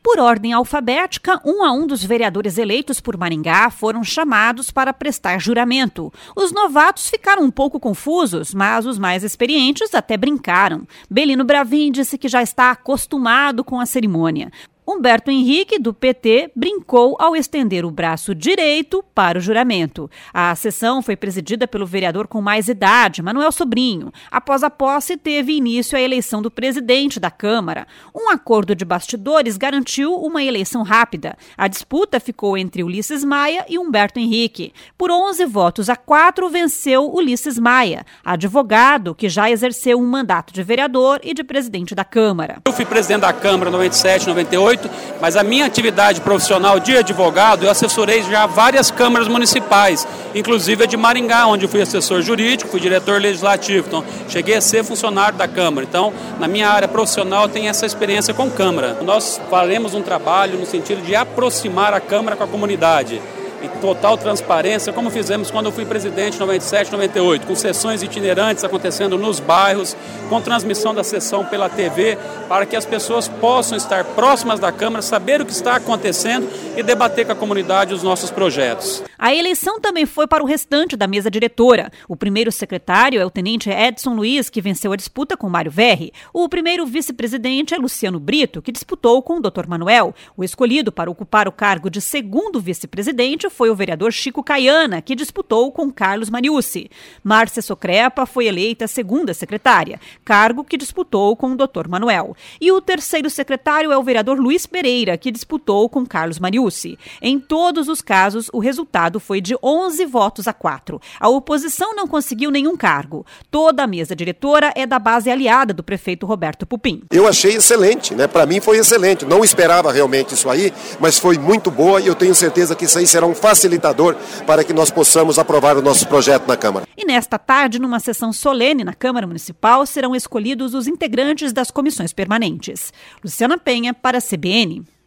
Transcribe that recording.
Por ordem alfabética, um a um dos vereadores eleitos por Maringá foram chamados para prestar juramento. Os novatos ficaram um pouco confusos, mas os mais experientes até brincaram. Belino Bravin disse que já está acostumado com a cerimônia. Humberto Henrique, do PT, brincou ao estender o braço direito para o juramento. A sessão foi presidida pelo vereador com mais idade, Manuel Sobrinho. Após a posse, teve início a eleição do presidente da Câmara. Um acordo de bastidores garantiu uma eleição rápida. A disputa ficou entre Ulisses Maia e Humberto Henrique. Por 11-4, venceu Ulisses Maia, advogado que já exerceu um mandato de vereador e de presidente da Câmara. Eu fui presidente da Câmara em 97, 98. Mas a minha atividade profissional de advogado, eu assessorei já várias câmaras municipais, inclusive a de Maringá, onde eu fui assessor jurídico, fui diretor legislativo, então cheguei a ser funcionário da Câmara. Então, na minha área profissional, eu tenho essa experiência com Câmara. Nós faremos um trabalho no sentido de aproximar a Câmara com a comunidade. Em total transparência, como fizemos quando eu fui presidente em 97, 98, com sessões itinerantes acontecendo nos bairros, com transmissão da sessão pela TV, para que as pessoas possam estar próximas da Câmara, saber o que está acontecendo e debater com a comunidade os nossos projetos. A eleição também foi para o restante da mesa diretora. O primeiro secretário é o tenente Edson Luiz, que venceu a disputa com Mário Verri. O primeiro vice-presidente é Luciano Brito, que disputou com o Dr. Manuel. O escolhido para ocupar o cargo de segundo vice-presidente foi o vereador Chico Caiana, que disputou com Carlos Mariucci. Márcia Socrepa foi eleita segunda secretária, cargo que disputou com o Dr. Manuel. E o terceiro secretário é o vereador Luiz Pereira, que disputou com Carlos Mariucci. Em todos os casos, o resultado foi de 11-4. A oposição não conseguiu nenhum cargo. Toda a mesa diretora é da base aliada do prefeito Roberto Pupim. Eu achei excelente, né? Para mim foi excelente. Não esperava realmente isso aí, mas foi muito boa e eu tenho certeza que isso aí será um facilitador para que nós possamos aprovar o nosso projeto na Câmara. E nesta tarde, numa sessão solene na Câmara Municipal, serão escolhidos os integrantes das comissões permanentes. Luciana Penha, para a CBN.